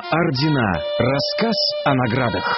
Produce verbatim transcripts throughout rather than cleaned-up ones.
Ордена. Рассказ о наградах.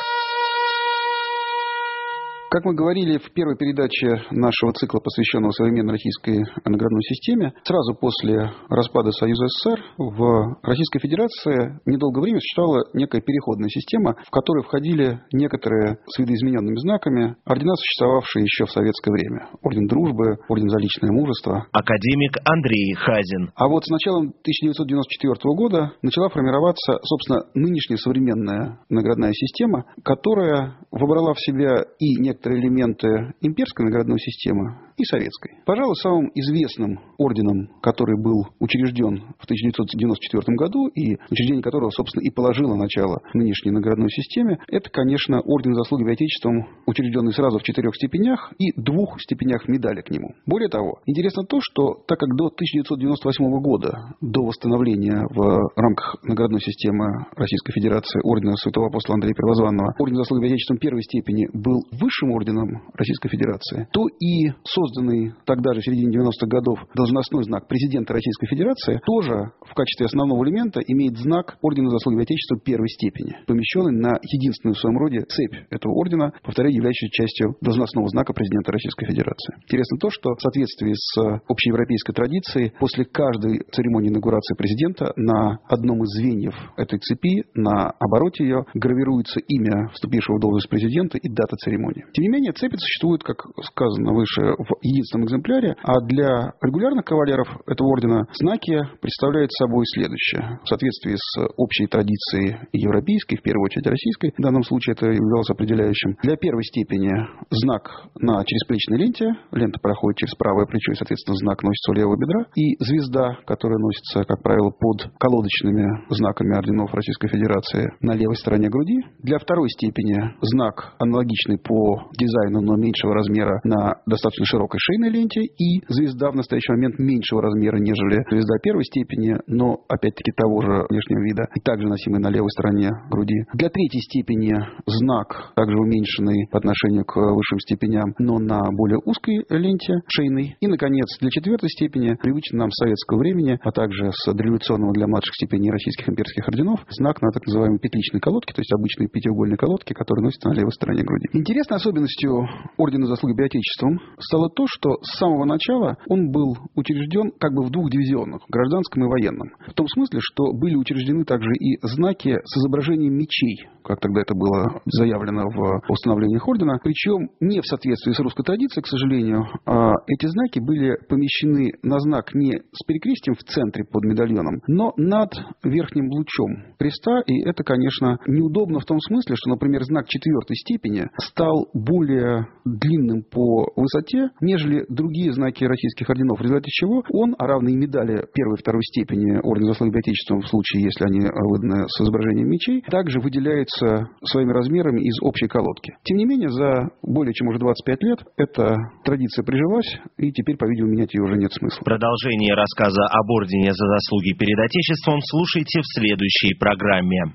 Как мы говорили в первой передаче нашего цикла, посвященного современной российской наградной системе, сразу после распада Союза СССР в Российской Федерации недолгое время существовала некая переходная система, в которой входили некоторые с видоизмененными знаками ордена, существовавшие еще в советское время. Орден Дружбы, Орден за личное мужество. Академик Андрей Хазин. А вот с началом тысяча девятьсот девяносто четвёртого года начала формироваться, собственно, нынешняя современная наградная система, которая вобрала в себя и некоторые элементы имперской наградной системы и советской. Пожалуй, самым известным орденом, который был учрежден в тысяча девятьсот девяносто четвёртом году, и учреждение которого, собственно, и положило начало нынешней наградной системе, это, конечно, Орден Заслуги перед Отечеством, учрежденный сразу в четырех степенях и двух степенях медали к нему. Более того, интересно то, что так как до тысяча девятьсот девяносто восьмого года, до восстановления в рамках наградной системы Российской Федерации Ордена Святого Апостола Андрея Первозванного, Орден Заслуги перед Отечеством первой степени был высшим орденом Российской Федерации, то и созданный тогда же в середине девяностых годов должностной знак президента Российской Федерации тоже в качестве основного элемента имеет знак Ордена Заслуги перед Отечеством первой степени, помещенный на единственную в своем роде цепь этого ордена, повторяю, являющуюся частью должностного знака президента Российской Федерации. Интересно то, что в соответствии с общеевропейской традицией после каждой церемонии инаугурации президента на одном из звеньев этой цепи, на обороте ее, гравируется имя вступившего в должность президента и дата церемонии. Тем не менее, цепи существуют, как сказано выше, в единственном экземпляре, а для регулярных кавалеров этого ордена знаки представляют собой следующее. В соответствии с общей традицией европейской, в первую очередь российской, в данном случае это являлось определяющим. Для первой степени знак на черезплечной ленте, лента проходит через правое плечо, и, соответственно, знак носится у левого бедра, и звезда, которая носится, как правило, под колодочными знаками орденов Российской Федерации на левой стороне груди. Для второй степени знак аналогичный по дизайну, но меньшего размера на достаточно широкой шейной ленте, и звезда в настоящий момент меньшего размера, нежели звезда первой степени, но опять-таки того же внешнего вида, и также носимый на левой стороне груди. Для третьей степени знак, также уменьшенный по отношению к высшим степеням, но на более узкой ленте шейной. И, наконец, для четвертой степени, привычный нам с советского времени, а также с дореволюционного для младших степеней российских имперских орденов, знак на так называемой петличной колодке, то есть обычной пятиугольной колодке, которая носится на левой стороне груди. Интересной особенностью Ордена Заслуги перед Отечеством стало то, что с самого начала он был учрежден как бы в двух дивизионах, гражданском и военном. В том смысле, что были учреждены также и знаки с изображением мечей, как тогда это было заявлено в установлениях ордена, причем не в соответствии с русской традицией, к сожалению, а эти знаки были помещены на знак не с перекрестием в центре под медальоном, но над верхним лучом креста, и это, конечно, неудобно в том смысле, что, например, знак четвертой степени стал более длинным по высоте, нежели другие знаки российских орденов, в результате чего он, а равные медали первой и второй степени Ордена Заслуги перед Отечеством в случае, если они выданы с изображением мечей, также выделяется своими размерами из общей колодки. Тем не менее, за более чем уже двадцать пять лет эта традиция прижилась, и теперь, по-видимому, менять ее уже нет смысла. Продолжение рассказа об Ордене за заслуги перед Отечеством слушайте в следующей программе.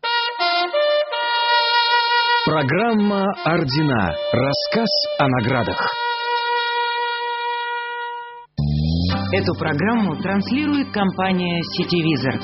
Программа «Ордена». Рассказ о наградах. Эту программу транслирует компания «Сетевизор».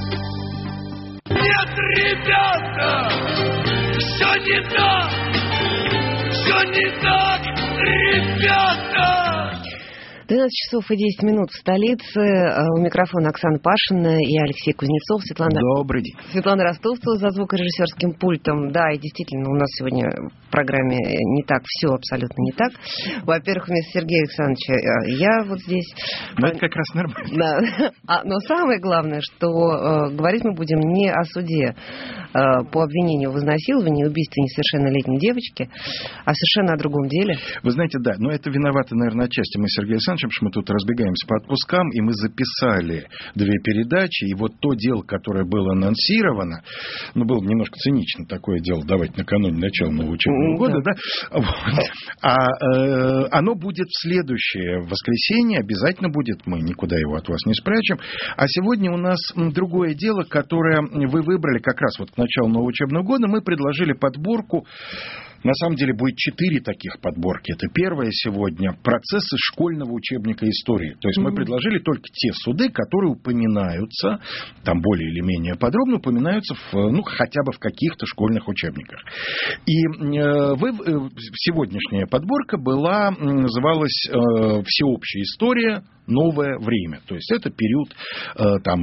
Нет, ребята! Все не так! Все не так, ребята! двенадцать часов и десять минут в столице. У микрофона Оксана Пашина и Алексей Кузнецов. Светлана... Добрый день. Светлана Ростовцева за звукорежиссерским пультом. Да, и действительно, у нас сегодня в программе не так, все абсолютно не так. Во-первых, вместо Сергея Александровича я вот здесь. Ну, это как раз нормально. Да. А, но самое главное, что э, говорить мы будем не о суде э, по обвинению в изнасиловании и убийстве несовершеннолетней девочки, а совершенно о другом деле. Вы знаете, да, но это виноваты, наверное, отчасти мы, Сергей Александрович, потому что мы тут разбегаемся по отпускам, и мы записали две передачи, и вот то дело, которое было анонсировано, ну, было немножко цинично такое дело давать накануне начала нового учебного года, да, да? Вот. А э, оно будет в следующее воскресенье, обязательно будет, мы никуда его от вас не спрячем, а сегодня у нас другое дело, которое вы выбрали как раз вот к началу нового учебного года, мы предложили подборку На самом деле будет четыре таких подборки. Это первое сегодня – процессы школьного учебника истории. То есть mm-hmm. мы предложили только те суды, которые упоминаются, там более или менее подробно упоминаются в, ну, хотя бы в каких-то школьных учебниках. И э, вы, э, сегодняшняя подборка была, называлась э, «Всеобщая история. Новое время». То есть это период э, там,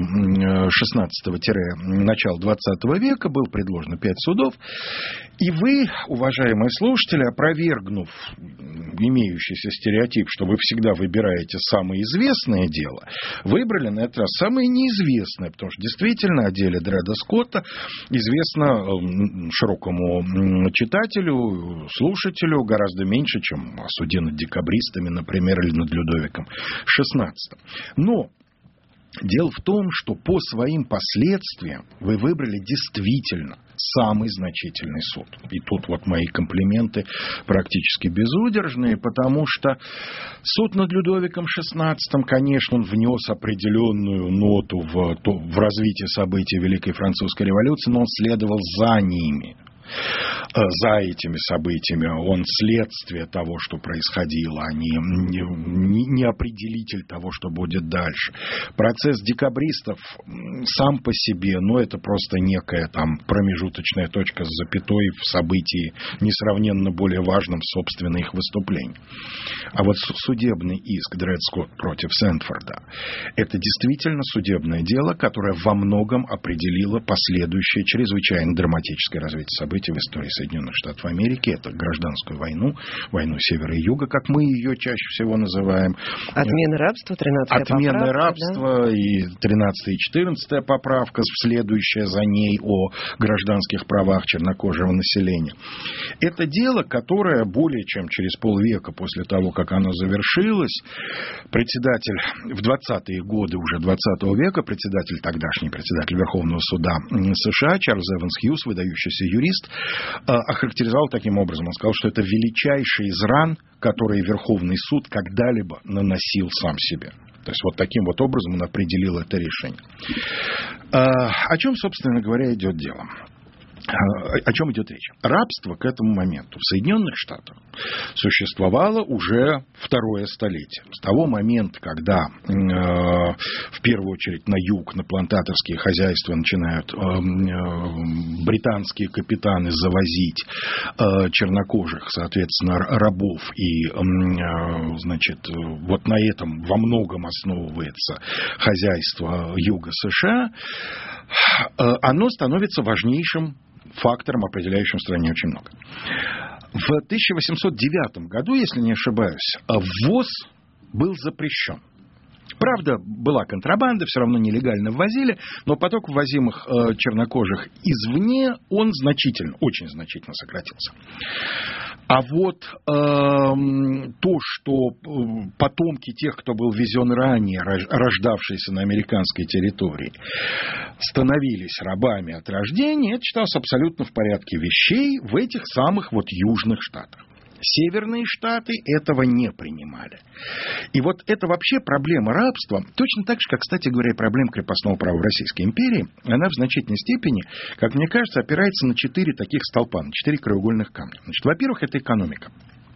шестнадцатого-начала двадцатого века, был предложено пять судов. И вы, уважаемые слушатели, опровергнув имеющийся стереотип, что вы всегда выбираете самое известное дело, выбрали на этот раз самое неизвестное, потому что действительно о деле Дреда Скотта известно широкому читателю, слушателю гораздо меньше, чем о суде над декабристами, например, или над Людовиком шестнадцатым. Но дело в том, что по своим последствиям вы выбрали действительно самый значительный суд. И тут вот мои комплименты практически безудержные, потому что суд над Людовиком шестнадцатым, конечно, он внес определенную ноту в, в развитие событий Великой Французской революции, но он следовал за ними. За этими событиями. Он следствие того, что происходило, а не, не, не определитель того, что будет дальше. Процесс декабристов сам по себе, но это просто некая там промежуточная точка с запятой в событии, несравненно более важном, собственно, их выступлений. А вот судебный иск Дред Скотт против Сентфорда – это действительно судебное дело, которое во многом определило последующее чрезвычайно драматическое развитие событий в истории Соединенных Штатов Америки. Это гражданскую войну, войну Севера и Юга, как мы ее чаще всего называем. Отмена рабства, тринадцатая Отмена поправка. рабства, да? И тринадцатая и четырнадцатая поправка, следующая за ней о гражданских правах чернокожего населения. Это дело, которое более чем через полвека после того, как оно завершилось, председатель в двадцатые годы уже двадцатого века, председатель, тогдашний председатель Верховного суда США Чарльз Эванс Хьюз, выдающийся юрист, охарактеризовал таким образом. Он сказал, что это величайший из ран, которые Верховный суд когда-либо наносил сам себе. То есть вот таким вот образом он определил это решение. О чем, собственно говоря, идет дело? О чем идет речь? Рабство к этому моменту в Соединенных Штатах существовало уже второе столетие. С того момента, когда э, в первую очередь на юг, на плантаторские хозяйства начинают э, э, британские капитаны завозить э, чернокожих, соответственно, рабов, и э, значит, вот на этом во многом основывается хозяйство юга США, э, оно становится важнейшим фактором, определяющим в стране очень много. В тысяча восемьсот девятом году, если не ошибаюсь, ввоз был запрещен. Правда, была контрабанда, все равно нелегально ввозили, но поток ввозимых э, чернокожих извне, он значительно, очень значительно сократился. А вот э, то, что потомки тех, кто был везен ранее, рождавшиеся на американской территории, становились рабами от рождения, это считалось абсолютно в порядке вещей в этих самых вот южных штатах. Северные штаты этого не принимали. И вот это вообще проблема рабства, точно так же, как, кстати говоря, и проблема крепостного права в Российской империи, она в значительной степени, как мне кажется, опирается на четыре таких столпа, на четыре краеугольных камня. Значит, во-первых, это экономика.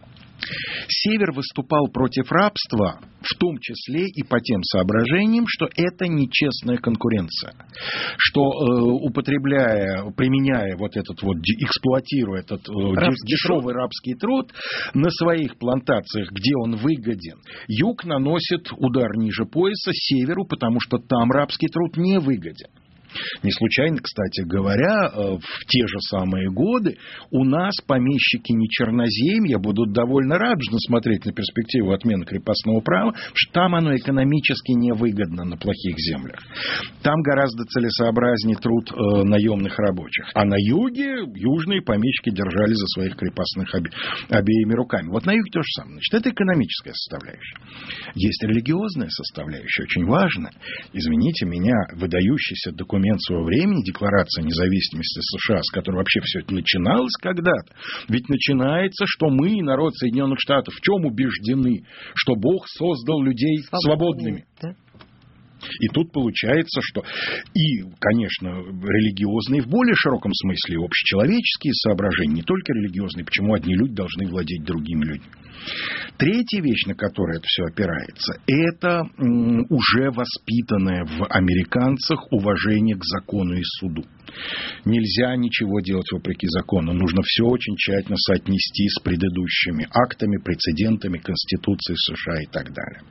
Север выступал против рабства, в том числе и по тем соображениям, что это нечестная конкуренция, что э, употребляя, применяя вот этот вот, эксплуатируя этот э, дешевый рабский труд на своих плантациях, где он выгоден, юг наносит удар ниже пояса северу, потому что там рабский труд не выгоден. Не случайно, кстати говоря, в те же самые годы у нас помещики не черноземья будут довольно радужно смотреть на перспективу отмены крепостного права, потому что там оно экономически невыгодно на плохих землях. Там гораздо целесообразнее труд э, наемных рабочих. А на юге южные помещики держали за своих крепостных обе, обеими руками. Вот на юге то же самое. Значит, это экономическая составляющая. Есть религиозная составляющая, очень важная. Извините меня, выдающийся документ своего времени, Декларация независимости США, с которой вообще все это начиналось когда-то. Ведь начинается, что мы, народ Соединенных Штатов, в чем убеждены? Что Бог создал людей свободными. свободными. И тут получается, что и, конечно, религиозные в более широком смысле, общечеловеческие соображения, не только религиозные, почему одни люди должны владеть другими людьми. Третья вещь, на которую это все опирается, это м, уже воспитанное в американцах уважение к закону и суду. Нельзя ничего делать вопреки закону. Нужно все очень тщательно соотнести с предыдущими актами, прецедентами Конституции США и так далее.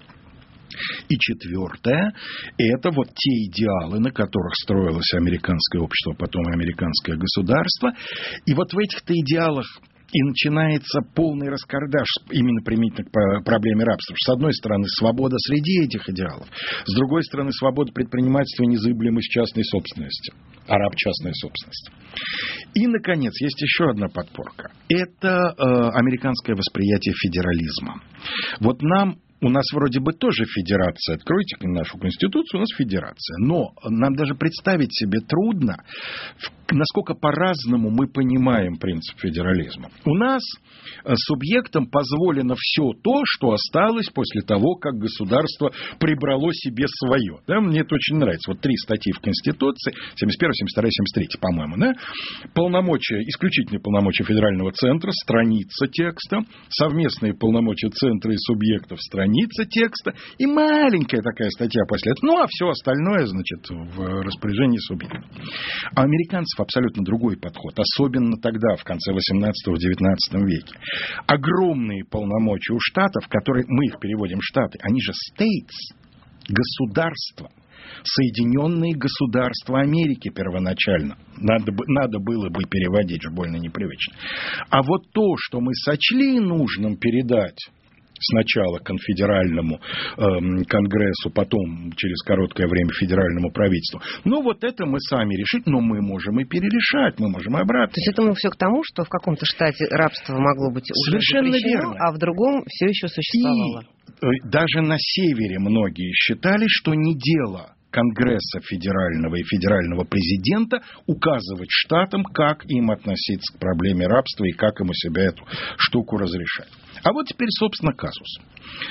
И четвертое, это вот те идеалы, на которых строилось американское общество, потом и американское государство. И вот в этих-то идеалах и начинается полный раскардаш именно применительно к проблеме рабства. С одной стороны, свобода среди этих идеалов. С другой стороны, свобода предпринимательства и незыблемость частной собственности. А раб частная собственность. И, наконец, есть еще одна подпорка. Это э, американское восприятие федерализма. Вот нам... У нас вроде бы тоже федерация. Откройте нашу конституцию, у нас федерация. Но нам даже представить себе трудно, насколько по-разному мы понимаем принцип федерализма. У нас субъектам позволено все то, что осталось после того, как государство прибрало себе свое. Да, мне это очень нравится. Вот три статьи в Конституции, семьдесят первая, семьдесят вторая, семьдесят третья, по-моему. Да? Полномочия, исключительные полномочия федерального центра, страница текста, совместные полномочия центра и субъектов, страница текста и маленькая такая статья после этого. Ну, а все остальное, значит, в распоряжении субъекта. А американцев абсолютно другой подход. Особенно тогда, в конце восемнадцатого-девятнадцатого веке. Огромные полномочия у штатов, которые мы их переводим в штаты, они же states, государства. Соединенные Государства Америки первоначально. Надо, надо было бы переводить, же больно непривычно. А вот то, что мы сочли нужным передать сначала конфедеральному э, конгрессу, потом через короткое время федеральному правительству. Ну, вот это мы сами решить, но мы можем и перерешать, мы можем и обратно. То есть это мы все к тому, что в каком-то штате рабство могло быть уже совершенно запрещено, верно. А в другом все еще существовало. И даже на севере многие считали, что не дело Конгресса федерального и федерального президента указывать штатам, как им относиться к проблеме рабства и как им у себя эту штуку разрешать. А вот теперь, собственно, казус.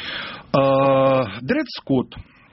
Дред Скотт,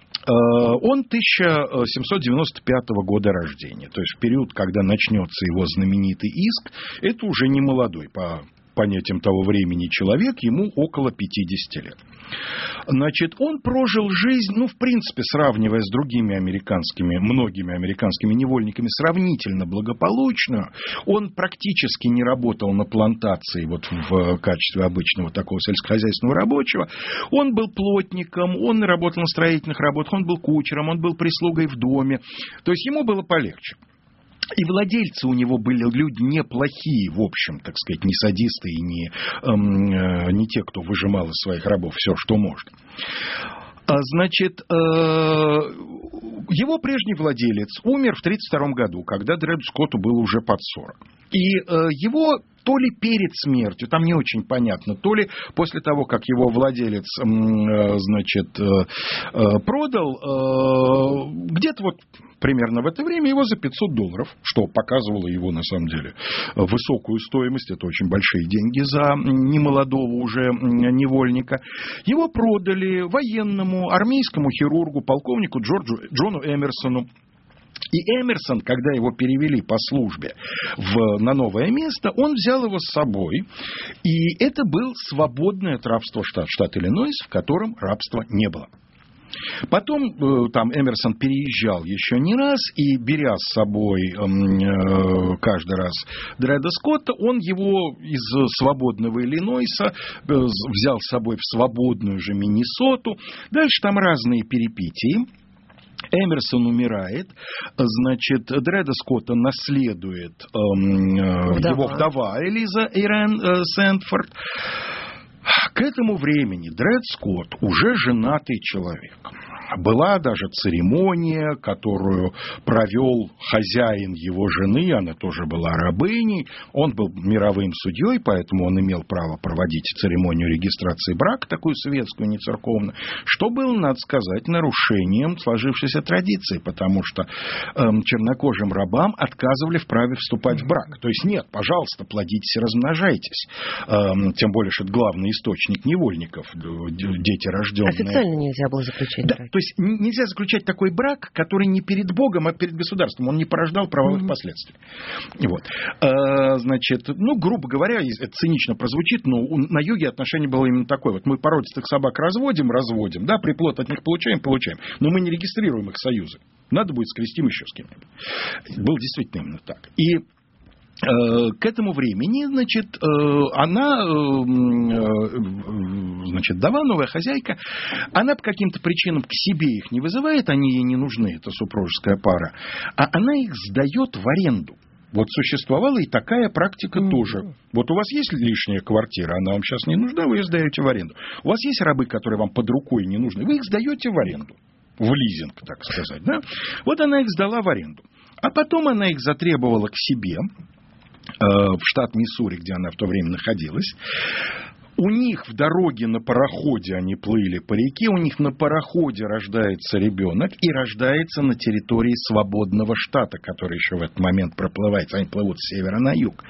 он тысяча семьсот девяносто пятого года рождения, то есть в период, когда начнется его знаменитый иск, это уже не молодой по понятиям того времени человек, ему около пятидесяти лет. Значит, он прожил жизнь, ну, в принципе, сравнивая с другими американскими, многими американскими невольниками, сравнительно благополучную. Он практически не работал на плантации вот в качестве обычного такого сельскохозяйственного рабочего. Он был плотником, он работал на строительных работах, он был кучером, он был прислугой в доме. То есть ему было полегче. И владельцы у него были люди неплохие, в общем, так сказать, не садисты и не, э, не те, кто выжимал из своих рабов все, что можно. Значит, э, его прежний владелец умер в тридцать втором году, когда Дреду Скотту было уже под сорок. И э, его то ли перед смертью, там не очень понятно, то ли после того, как его владелец, э, значит, э, продал, э, где-то вот примерно в это время его за пятьсот долларов, что показывало его, на самом деле, высокую стоимость, это очень большие деньги за немолодого уже невольника, его продали военному, армейскому хирургу, полковнику Джорджу, Джону Эмерсону. И Эмерсон, когда его перевели по службе в, на новое место, он взял его с собой. И это был свободный от рабства штат, штат Иллинойс, в котором рабства не было. Потом э, там Эмерсон переезжал еще не раз, и беря с собой э, каждый раз Дреда Скотта, он его из свободного Иллинойса э, взял с собой в свободную же Миннесоту. Дальше там разные перипетии. Эмерсон умирает, значит, Дреда Скотта наследует э, вдова. его вдова Элиза Ирен э, Сэндфорд. К этому времени Дред Скотт уже женатый человек. Была даже церемония, которую провел хозяин его жены, она тоже была рабыней. Он был мировым судьей, поэтому он имел право проводить церемонию регистрации брака, такую светскую, не церковную, что было, надо сказать, нарушением сложившейся традиции, потому что эм, чернокожим рабам отказывали в праве вступать в брак. То есть нет, пожалуйста, плодитесь и размножайтесь. Эм, тем более, что это главный источник невольников, дети, рожденные. Официально нельзя было заключать да, браки. То есть есть нельзя заключать такой брак, который не перед Богом, а перед государством. Он не порождал правовых mm-hmm. последствий. Вот. А, значит, ну, грубо говоря, это цинично прозвучит, но на юге отношение было именно такое. Вот мы породистых собак разводим, разводим, да, приплод от них получаем, получаем, но мы не регистрируем их союзы. Надо будет скрестим еще с кем-нибудь. Было действительно именно так. И к этому времени, значит, она, значит, вдова, новая хозяйка, она по каким-то причинам к себе их не вызывает, они ей не нужны, это супружеская пара, а она их сдает в аренду. Вот существовала и такая практика mm-hmm. тоже. Вот у вас есть лишняя квартира, она вам сейчас не нужна, вы ее сдаете в аренду. У вас есть рабы, которые вам под рукой не нужны, вы их сдаете в аренду. В лизинг, так сказать. Да? Вот она их сдала в аренду. А потом она их затребовала к себе в штат Миссури, где она в то время находилась. У них в дороге на пароходе они плыли по реке, у них на пароходе рождается ребенок и рождается на территории свободного штата, который еще в этот момент проплывает. Они плывут с севера на юг.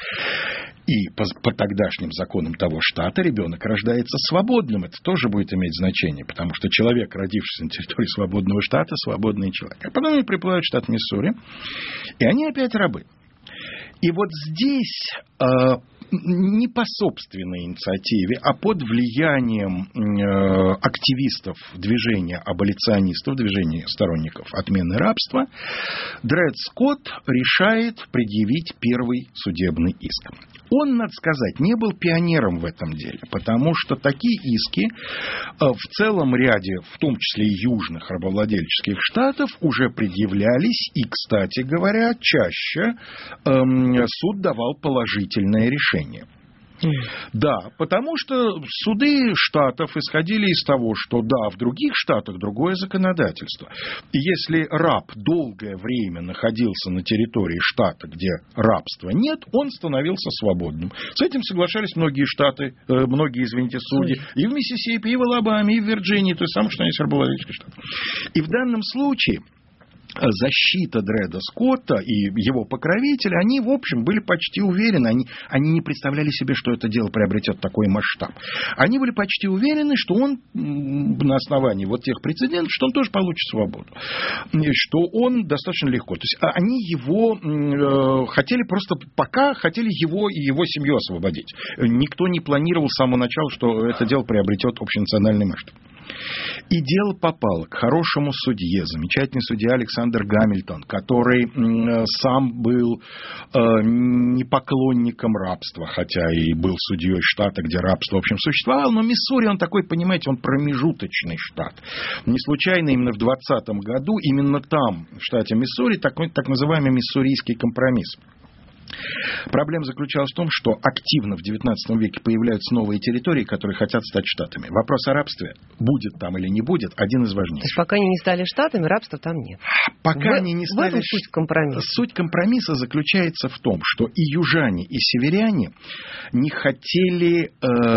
И по, по тогдашним законам того штата ребенок рождается свободным. Это тоже будет иметь значение, потому что человек, родившийся на территории свободного штата, свободный человек. А потом они приплывают в штат Миссури, и они опять рабы. И вот здесь э, не по собственной инициативе, а под влиянием э, активистов движения аболиционистов, движения сторонников отмены рабства, Дред Скотт решает предъявить первый судебный иск. Он, надо сказать, не был пионером в этом деле, потому что такие иски в целом ряде, в том числе и южных рабовладельческих штатов, уже предъявлялись, и, кстати говоря, чаще эм, суд давал положительное решение. Да, потому что суды штатов исходили из того, что да, в других штатах другое законодательство. И если раб долгое время находился на территории штата, где рабства нет, он становился свободным. С этим соглашались многие штаты, э, многие, извините, судьи, и в Миссисипи, и в Алабаме, и в Вирджинии, то есть самое, что есть рабовладельческий штат. И в данном случае защита Дреда Скотта и его покровители, они, в общем, были почти уверены, они, они не представляли себе, что это дело приобретет такой масштаб. Они были почти уверены, что он на основании вот тех прецедентов, что он тоже получит свободу, что он достаточно легко. То есть они его э, хотели просто, пока хотели его и его семью освободить. Никто не планировал с самого начала, что это дело приобретет общенациональный масштаб. И дело попало к хорошему судье, замечательный судья Александр Гамильтон, который э, сам был э, не поклонником рабства, хотя и был судьей штата, где рабство, в общем, существовало, но Миссури, он такой, понимаете, он промежуточный штат. Не случайно именно в двадцатом году, именно там, в штате Миссури, такой, так называемый миссурийский компромисс. Проблема заключалась в том, что активно в девятнадцатом веке появляются новые территории, которые хотят стать штатами. Вопрос о рабстве, будет там или не будет, один из важнейших. То есть пока они не стали штатами, рабства там нет. Пока в, они не стали... В этом суть компромисса. Суть компромисса заключается в том, что и южане, и северяне не хотели, э,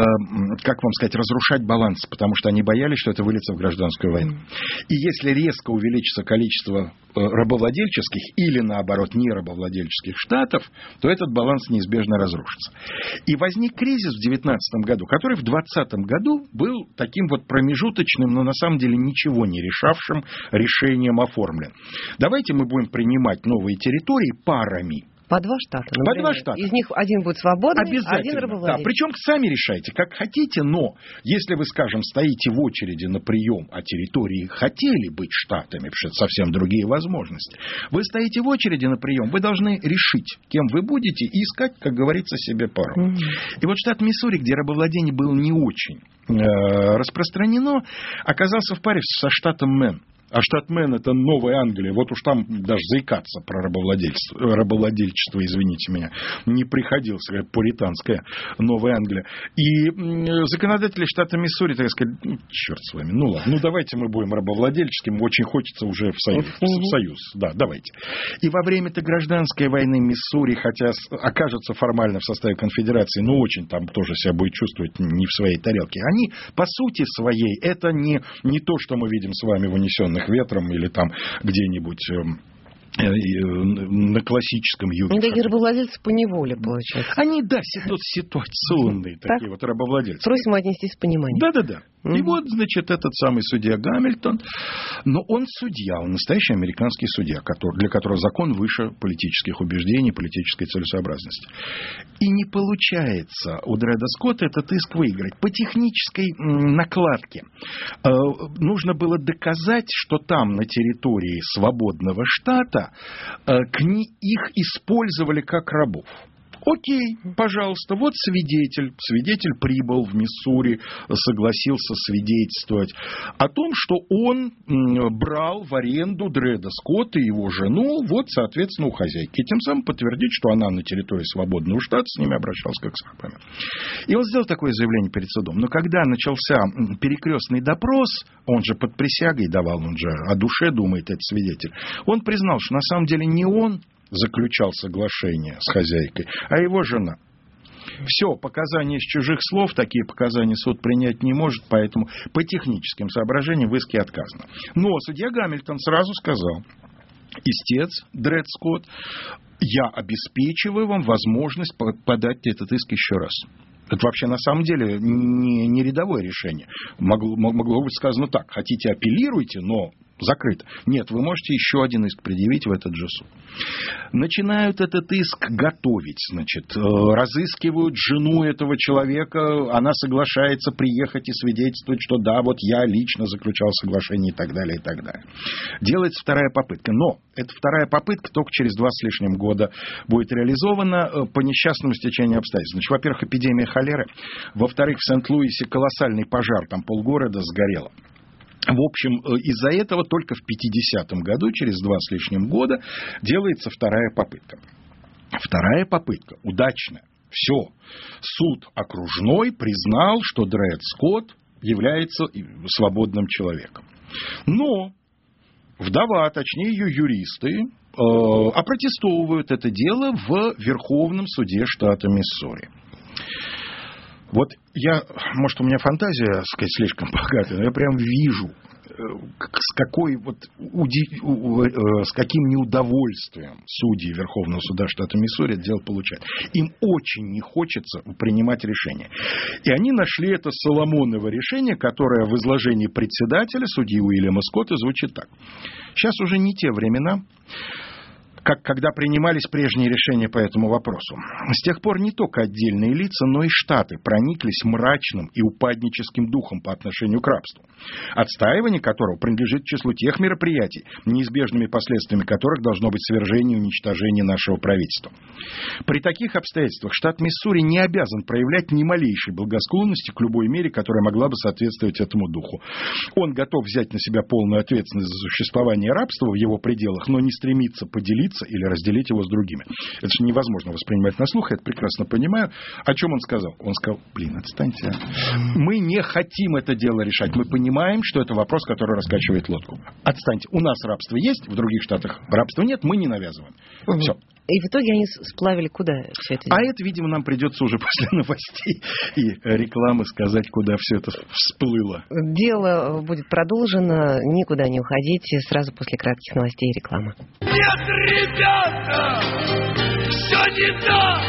как вам сказать, разрушать баланс, потому что они боялись, что это выльется в гражданскую войну. Mm. И если резко увеличится количество рабовладельческих или, наоборот, нерабовладельческих штатов, то этот баланс неизбежно разрушится. И возник кризис в девятнадцатом году, который в двадцатом году был таким вот промежуточным, но на самом деле ничего не решавшим решением оформлен. Давайте мы будем принимать новые территории парами. По два штата. Например. По два штата. Из них один будет свободный, один рабовладельческий. Да, причем сами решайте, как хотите, но если вы, скажем, стоите в очереди на прием, а территории хотели быть штатами, потому что это совсем другие возможности, вы стоите в очереди на прием, вы должны решить, кем вы будете, и искать, как говорится, себе пару. Mm-hmm. И вот штат Миссури, где рабовладение было не очень э, распространено, оказался в паре со штатом Мэн. А штат Мэн — это Новая Англия. Вот уж там даже заикаться про рабовладельство, рабовладельчество, извините меня, не приходилось. Такая пуританская Новая Англия. И законодатели штата Миссури, так сказать, ну, черт с вами, ну ладно, ну давайте мы будем рабовладельческим, очень хочется уже в союз. В союз. Да, давайте. И во время-то гражданской войны Миссури, хотя окажется формально в составе конфедерации, но очень там тоже себя будет чувствовать не в своей тарелке. Они, по сути своей, это не, не то, что мы видим с вами в «Унесенных ветром» или там где-нибудь на классическом юге. Такие рабовладельцы по неволе, получается. Они, да, ситуационные такие так? вот рабовладельцы. Просим отнестись с пониманием. Да-да-да. И вот, значит, этот самый судья Гамильтон, но он судья, он настоящий американский судья, который, для которого закон выше политических убеждений, политической целесообразности. И не получается у Дреда Скотта этот иск выиграть. По технической накладке э, нужно было доказать, что там, на территории свободного штата, э, к ни, их использовали как рабов. Окей, пожалуйста, вот свидетель. Свидетель прибыл в Миссури, согласился свидетельствовать о том, что он брал в аренду Дреда Скотта и его жену, вот, соответственно, у хозяйки. И тем самым подтвердить, что она на территории свободного штата с ними обращалась как с рабами. И он сделал такое заявление перед судом. Но когда начался перекрестный допрос, он же под присягой давал, он же о душе думает, этот свидетель, он признал, что на самом деле не он заключал соглашение с хозяйкой, а его жена. Все, показания из чужих слов, такие показания суд принять не может, поэтому по техническим соображениям в иске отказано. Но судья Гамильтон сразу сказал: истец Дред Скотт, я обеспечиваю вам возможность подать этот иск еще раз. Это вообще на самом деле не, не рядовое решение. Могло, могло быть сказано так: хотите, апеллируйте, но закрыто. Нет, вы можете еще один иск предъявить в этот же суд. Начинают этот иск готовить, значит, разыскивают жену этого человека, она соглашается приехать и свидетельствовать, что да, вот я лично заключал соглашение и так далее, и так далее. Делается вторая попытка, но эта вторая попытка только через два с лишним года будет реализована по несчастному стечению обстоятельств. Значит, во-первых, эпидемия холеры, во-вторых, в Сент-Луисе колоссальный пожар, там полгорода сгорело. В общем, из-за этого только в пятидесятом году, через два с лишним года, делается вторая попытка. Вторая попытка удачная. Все. Суд окружной признал, что Дред Скотт является свободным человеком. Но вдова, а точнее ее юристы, э, опротестовывают это дело в Верховном суде штата Миссури. Вот я, может, у меня фантазия, так сказать, слишком богатая, но я прям вижу, с, какой вот, с каким неудовольствием судьи Верховного суда штата Миссури это дело получают. Им очень не хочется принимать решение. И они нашли это Соломоново решение, которое в изложении председателя, судьи Уильяма Скотта, звучит так. Сейчас уже не те времена, как когда принимались прежние решения по этому вопросу. С тех пор не только отдельные лица, но и штаты прониклись мрачным и упадническим духом по отношению к рабству, отстаивание которого принадлежит к числу тех мероприятий, неизбежными последствиями которых должно быть свержение и уничтожение нашего правительства. При таких обстоятельствах штат Миссури не обязан проявлять ни малейшей благосклонности к любой мере, которая могла бы соответствовать этому духу. Он готов взять на себя полную ответственность за существование рабства в его пределах, но не стремится поделиться или разделить его с другими. Это же невозможно воспринимать на слух, я это прекрасно понимаю. О чем он сказал? Он сказал: блин, отстаньте. Мы не хотим это дело решать. Мы понимаем, что это вопрос, который раскачивает лодку. Отстаньте. У нас рабство есть, в других штатах рабства нет, мы не навязываем. Угу. Все. И в итоге они сплавили куда все это? А это, видимо, нам придется уже после новостей и рекламы сказать, куда все это всплыло. Дело будет продолжено. Никуда не уходите. Сразу после кратких новостей и рекламы. Нет, ребята, все не так,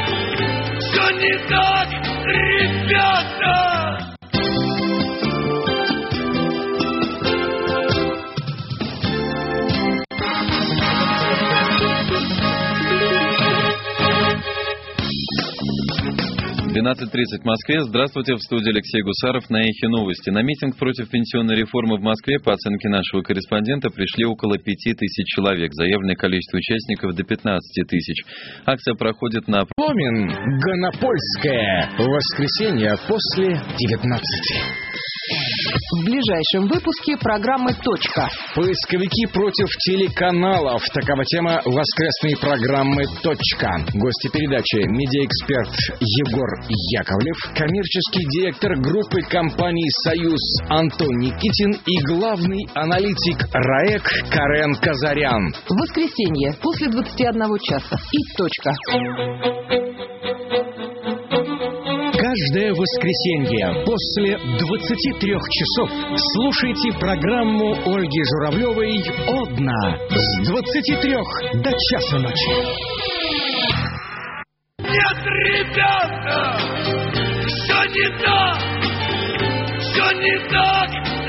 все не так, ребята. двенадцать тридцать в Москве. Здравствуйте, в студии Алексей Гусаров на Эхе Новости. На митинг против пенсионной реформы в Москве, по оценке нашего корреспондента, пришли около пяти тысяч человек. Заявленное количество участников до пятнадцати тысяч. Акция проходит на... Ломин, Гонопольская. В воскресенье после девятнадцати. В ближайшем выпуске программы «Точка». Поисковики против телеканалов. Такова тема воскресной программы «Точка». Гости передачи: медиаэксперт Егор Яковлев, коммерческий директор группы компаний «Союз» Антон Никитин и главный аналитик РАЭК Карен Казарян. В воскресенье после двадцати одного часа. И «Точка». Каждое воскресенье после двадцати трёх часов слушайте программу Ольги Журавлевой «Одна» с двадцати трёх до часа ночи. Нет, ребята, все не так, все не так,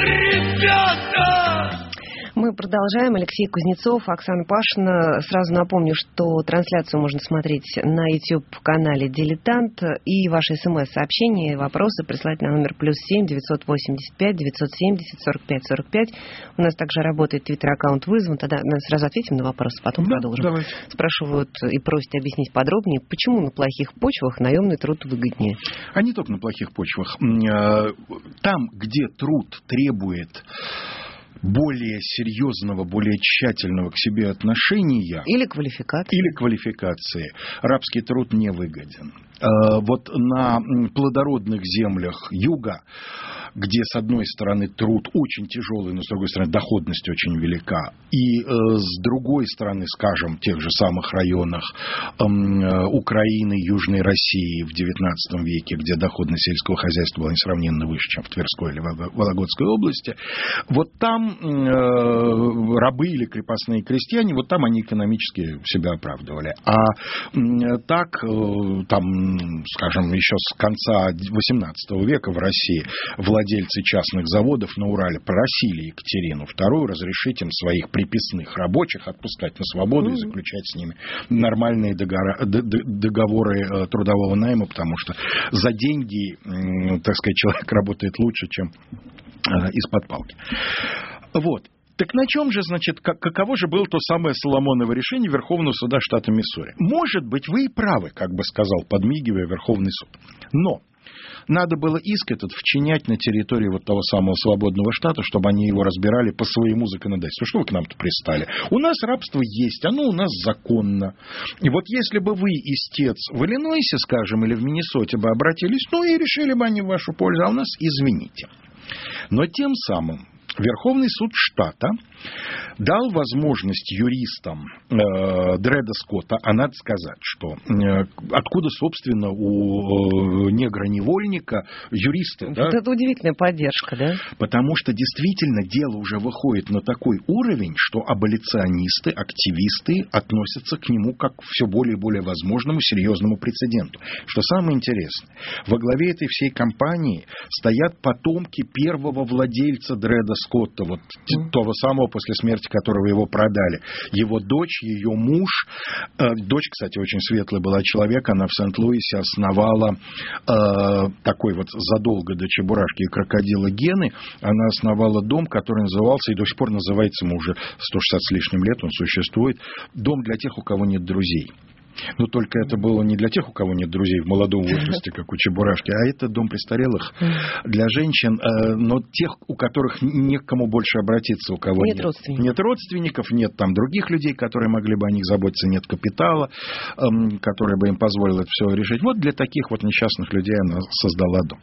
ребята. Мы продолжаем. Алексей Кузнецов, Оксана Пашина. Сразу напомню, что трансляцию можно смотреть на YouTube-канале «Дилетант». И ваши смс-сообщения, вопросы присылать на номер плюс семь девятьсот восемьдесят пять девятьсот семьдесят сорок пять сорок пять. У нас также работает твиттер-аккаунт «Вызван». Тогда мы сразу ответим на вопросы, потом да, продолжим. Давайте. Спрашивают и просят объяснить подробнее, почему на плохих почвах наемный труд выгоднее. А не только на плохих почвах. Там, где труд требует более серьезного, более тщательного к себе отношения. Или квалификации. Или квалификации. Рабский труд не выгоден. Вот на плодородных землях юга, где, с одной стороны, труд очень тяжелый, но, с другой стороны, доходность очень велика. И, э, с другой стороны, скажем, в тех же самых районах э, Украины, Южной России в девятнадцатом веке, где доходность сельского хозяйства была несравненно выше, чем в Тверской или Вологодской области, вот там э, рабы или крепостные крестьяне, вот там они экономически себя оправдывали. А э, так, э, там, скажем, еще с конца восемнадцатого века в России владельцы Владельцы частных заводов на Урале просили Екатерину вторую разрешить им своих приписных рабочих отпускать на свободу mm-hmm. и заключать с ними нормальные договоры, договоры трудового найма, потому что за деньги, так сказать, человек работает лучше, чем из-под палки. Вот. Так на чем же, значит, каково же было то самое Соломоново решение Верховного суда штата Миссури? Может быть, вы и правы, как бы сказал, подмигивая Верховный суд. Но надо было иск этот вчинять на территории вот того самого свободного штата, чтобы они его разбирали по своему законодательству. Что вы к нам-то пристали? У нас рабство есть, оно у нас законно. И вот если бы вы, истец, в Иллинойсе, скажем, или в Миннесоте бы обратились, ну и решили бы они в вашу пользу, а у нас извините. Но тем самым Верховный суд штата дал возможность юристам э, Дреда Скотта, а надо сказать, что э, откуда, собственно, у э, негра-невольника юристы. Вот да? Это удивительная поддержка, да? Потому что действительно дело уже выходит на такой уровень, что аболиционисты, активисты относятся к нему как к все более и более возможному серьезному прецеденту. Что самое интересное, во главе этой всей кампании стоят потомки первого владельца Дреда Скотта, вот mm. того самого, после смерти которого его продали. Его дочь, ее муж, э, дочь, кстати, очень светлая была человек, она в Сент-Луисе основала э, такой вот задолго до Чебурашки и крокодила Гены, она основала дом, который назывался, и до сих пор называется, ему уже сто шестьдесят с лишним лет он существует, дом для тех, у кого нет друзей. Но только это было не для тех, у кого нет друзей в молодом возрасте, как у Чебурашки, а это дом престарелых для женщин, но тех, у которых не к кому больше обратиться, у кого нет, нет родственников. нет родственников, нет там других людей, которые могли бы о них заботиться, нет капитала, который бы им позволил это все решить. Вот для таких вот несчастных людей она создала дом.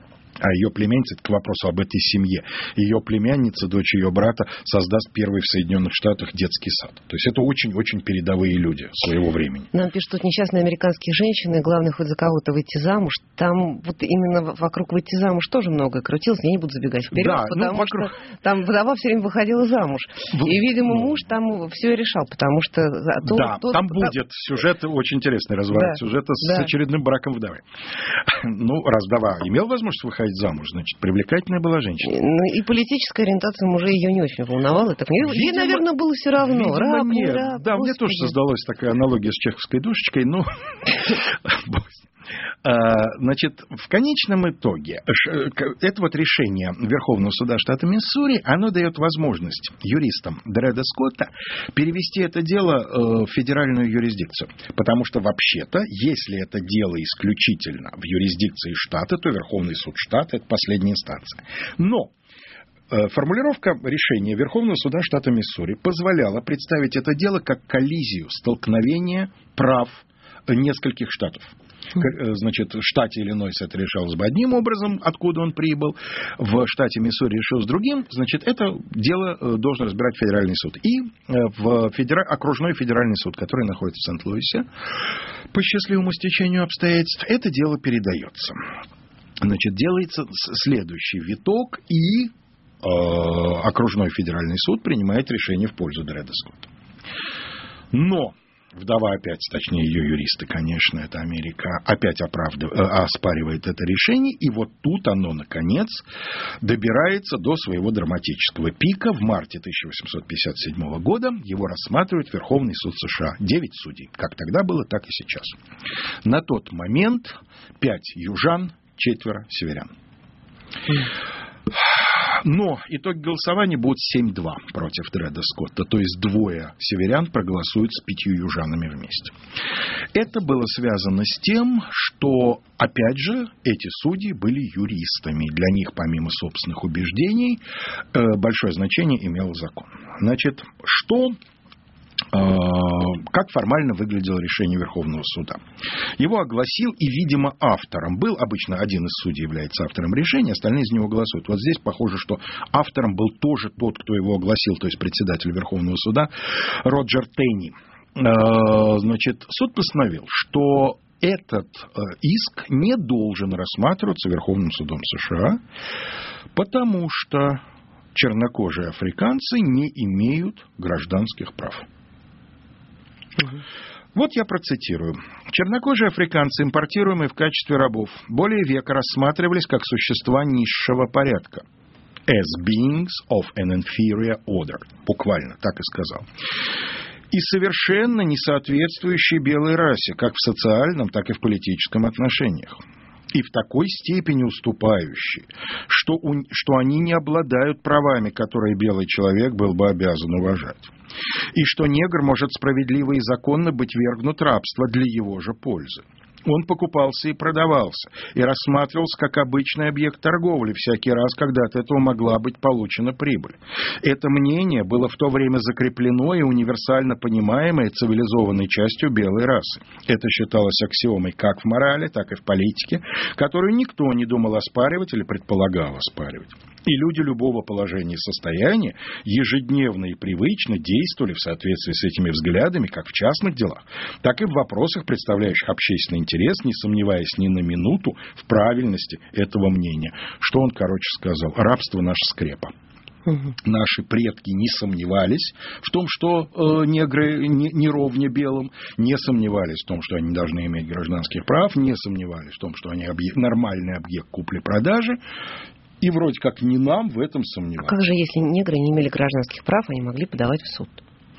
А ее племянница, это к вопросу об этой семье, ее племянница, дочь ее брата, создаст первый в Соединенных Штатах детский сад. То есть это очень-очень передовые люди своего времени. Нам пишут, тут несчастные американские женщины, главное хоть за кого-то выйти замуж. Там вот именно вокруг выйти замуж тоже многое крутилось. Я не буду забегать вперед, да, потому ну, вокруг... что там вдова все время выходила замуж. В... И, видимо, муж там все и решал, потому что... То, да, тот, там тот... будет сюжет, очень интересный разворот да, сюжета да. с очередным браком вдовы. Ну, раз вдова имела возможность выходить замуж, значит, привлекательная была женщина. Ну, и политическая ориентация мужа ее не очень волновала. Так мне, ей, наверное, было все равно. Видимо, раб, не нет. раб. Да, Господи. мне тоже создалась такая аналогия с чеховской душечкой, но... Значит, в конечном итоге это вот решение Верховного суда штата Миссури, оно дает возможность юристам Дреда Скотта перевести это дело в федеральную юрисдикцию. Потому что вообще-то, если это дело исключительно в юрисдикции штата, то Верховный суд штата – это последняя инстанция. Но формулировка решения Верховного суда штата Миссури позволяла представить это дело как коллизию, столкновение прав нескольких штатов. Значит, в штате Иллинойс это решалось бы одним образом, откуда он прибыл, в штате Миссури решилось другим, значит, это дело должен разбирать федеральный суд. И в федера... окружной федеральный суд, который находится в Сент-Луисе, по счастливому стечению обстоятельств, это дело передается Значит, делается следующий виток, и э, окружной федеральный суд принимает решение в пользу Дреда Скотта. Но вдова опять, точнее ее юристы, конечно, это Америка, опять оправдывает, оспаривает это решение, и вот тут оно, наконец, добирается до своего драматического пика. В марте тысяча восемьсот пятьдесят седьмого года его рассматривает Верховный суд США. Девять судей. Как тогда было, так и сейчас. На тот момент пять южан, четверо северян. Но итоги голосования будут семь-два против Дреда Скотта. То есть двое северян проголосуют с пятью южанами вместе. Это было связано с тем, что, опять же, эти судьи были юристами. Для них, помимо собственных убеждений, большое значение имел закон. Значит, что... Как формально выглядело решение Верховного суда? Его огласил и, видимо, автором был, обычно один из судей является автором решения, остальные из него голосуют. Вот здесь похоже, что автором был тоже тот, кто его огласил, то есть председатель Верховного суда Роджер Тейни. Значит, суд постановил, что этот иск не должен рассматриваться Верховным судом США, потому что чернокожие африканцы не имеют гражданских прав. Вот я процитирую. Чернокожие африканцы, импортируемые в качестве рабов, более века рассматривались как существа низшего порядка. As beings of an inferior order. Буквально так и сказал. И совершенно не соответствующие белой расе, как в социальном, так и в политическом отношениях. И в такой степени уступающие, что, у, что они не обладают правами, которые белый человек был бы обязан уважать. И что негр может справедливо и законно быть вергнут в рабство для его же пользы. Он покупался и продавался, и рассматривался как обычный объект торговли всякий раз, когда от этого могла быть получена прибыль. Это мнение было в то время закреплено и универсально понимаемое цивилизованной частью белой расы. Это считалось аксиомой как в морали, так и в политике, которую никто не думал оспаривать или предполагал оспаривать. И люди любого положения и состояния ежедневно и привычно действовали в соответствии с этими взглядами как в частных делах, так и в вопросах, представляющих общественный интерес, не сомневаясь ни на минуту в правильности этого мнения. Что он, короче, сказал? Рабство — наша скрепа. Угу. Наши предки не сомневались в том, что э, негры не, не ровня белым, не сомневались в том, что они должны иметь гражданских прав, не сомневались в том, что они объект, нормальный объект купли-продажи. И вроде как не нам в этом сомневаться. А как же, если негры не имели гражданских прав, они могли подавать в суд?